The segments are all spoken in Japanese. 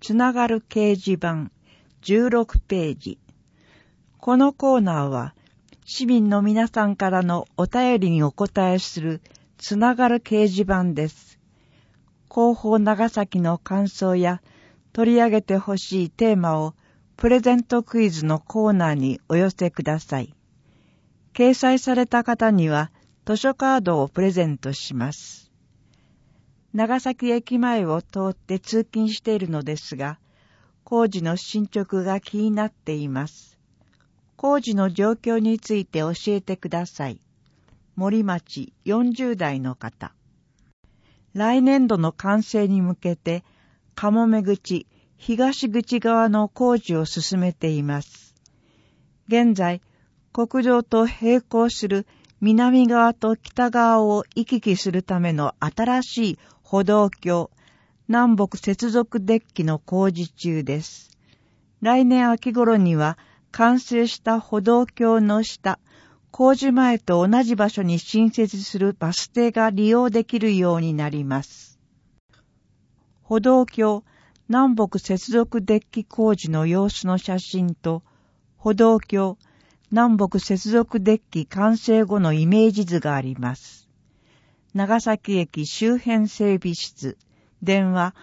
つながる掲示板16ページ。このコーナーは市民の皆さんからのお便りにお答えするつながる掲示板です。広報長崎の感想や取り上げてほしいテーマをプレゼントクイズのコーナーにお寄せください。掲載された方には図書カードをプレゼントします。長崎駅前を通って通勤しているのですが、工事の進捗が気になっています。工事の状況について教えてください。森町40代の方。来年度の完成に向けて、かもめ口、東口側の工事を進めています。現在、国道と並行する南側と北側を行き来するための新しい歩道橋、南北接続デッキの工事中です。来年秋頃には完成した歩道橋の下、工事前と同じ場所に新設するバス停が利用できるようになります。歩道橋、南北接続デッキ工事の様子の写真と、歩道橋、南北接続デッキ完成後のイメージ図があります。長崎駅周辺整備室、電話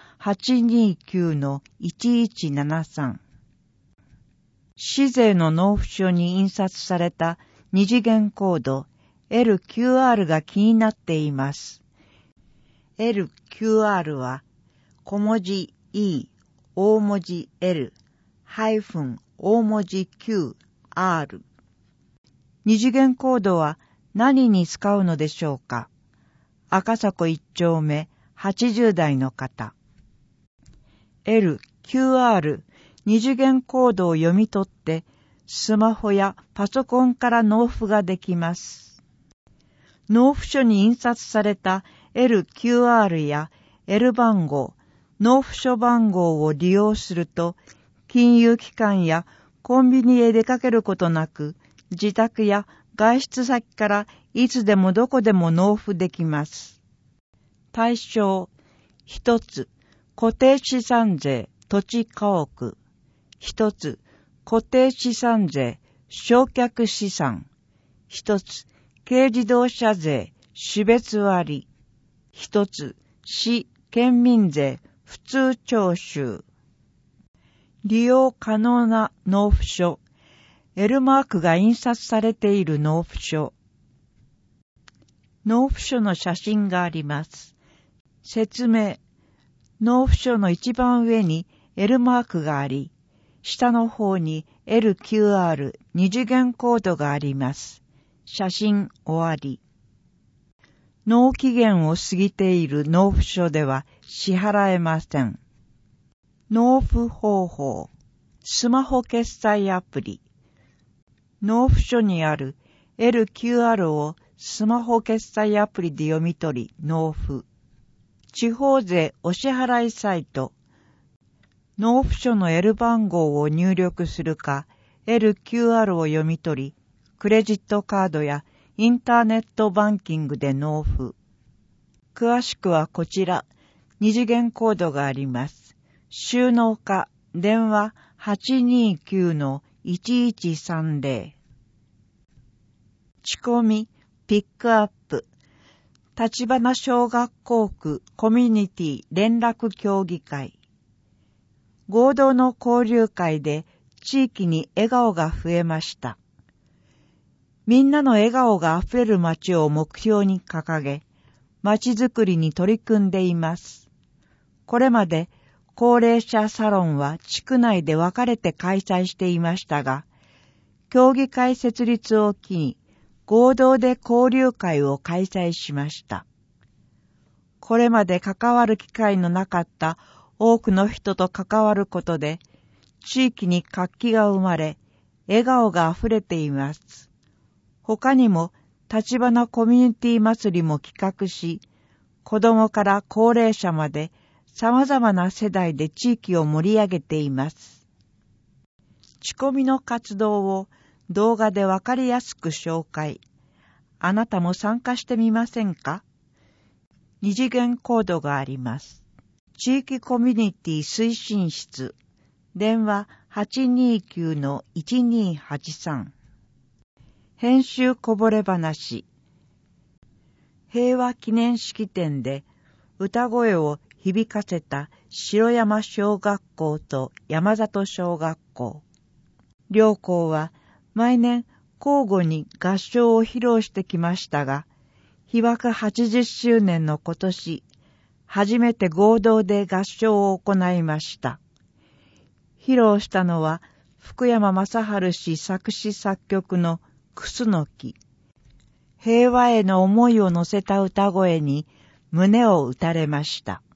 829-1173。市税の納付書に印刷された二次元コード LQR が気になっています。LQR は小文字 E、大文字 L、大文字 QR。二次元コードは何に使うのでしょうか。赤坂1丁目80代の方。LQR 二次元コードを読み取ってスマホやパソコンから納付ができます。納付書に印刷された LQR や L 番号、納付書番号を利用すると金融機関やコンビニへ出かけることなく自宅や外出先からいつでもどこでも納付できます。対象、一つ、固定資産税、土地家屋。一つ、固定資産税、償却資産。一つ、軽自動車税、種別割。一つ、市、県民税、普通徴収。利用可能な納付書。L マークが印刷されている納付書。納付書の写真があります。説明。納付書の一番上に L マークがあり、下の方に LQR 二次元コードがあります。写真終わり。納期限を過ぎている納付書では支払えません。納付方法。スマホ決済アプリ。納付書にある LQR をスマホ決済アプリで読み取り納付。地方税お支払いサイト。納付書の L 番号を入力するか、LQR を読み取り、クレジットカードやインターネットバンキングで納付。詳しくはこちら、二次元コードがあります。収納課、電話 829-1130。仕込み、ピックアップ。立花小学校区コミュニティ連絡協議会。合同の交流会で地域に笑顔が増えました。みんなの笑顔があふれる街を目標に掲げ、街づくりに取り組んでいます。これまで高齢者サロンは地区内で分かれて開催していましたが、協議会設立を機に合同で交流会を開催しました。これまで関わる機会のなかった多くの人と関わることで、地域に活気が生まれ、笑顔があふれています。他にも、立花コミュニティ祭りも企画し、子供から高齢者まで様々な世代で地域を盛り上げています。仕込みの活動を動画でわかりやすく紹介。あなたも参加してみませんか？二次元コードがあります。 地域コミュニティ推進室、電話 829-1283。編集こぼれ話。平和記念式典で歌声を響かせた城山小学校と山里小学校。両校は毎年交互に合唱を披露してきましたが、被爆80周年の今年、初めて合同で合唱を行いました。披露したのは福山雅治氏作詞作曲のクスノキ。平和への思いを乗せた歌声に胸を打たれました。